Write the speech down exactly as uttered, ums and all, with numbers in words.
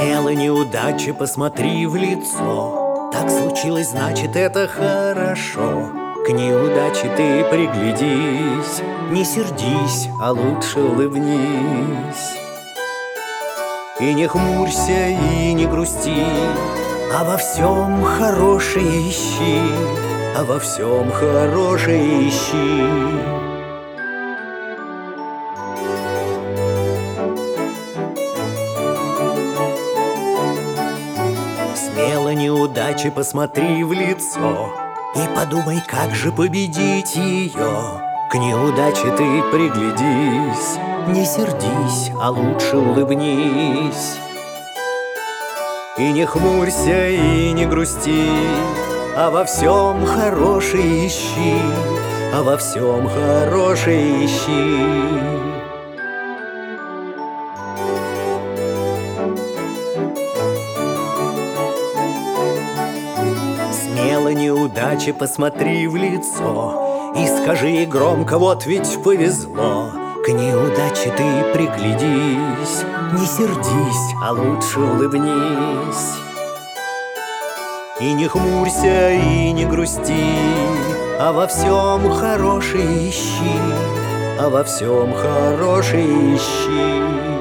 Смело неудачи посмотри в лицо. Так случилось, значит, это хорошо. К неудаче ты приглядись, не сердись, а лучше улыбнись. И не хмурься, и не грусти, а во всем хорошее ищи, а во всем хорошее ищи. Смело неудачи посмотри в лицо и подумай, как же победить ее. К неудаче ты приглядись, не сердись, а лучше улыбнись. И не хмурься, и не грусти, а во всем хорошее ищи, а во всем хорошее ищи. Смело неудачи посмотри в лицо и скажи ей громко: вот ведь повезло. К неудаче ты приглядись, не сердись, а лучше улыбнись. И не хмурься, и не грусти, а во всем хорошее ищи, а во всем хорошее ищи.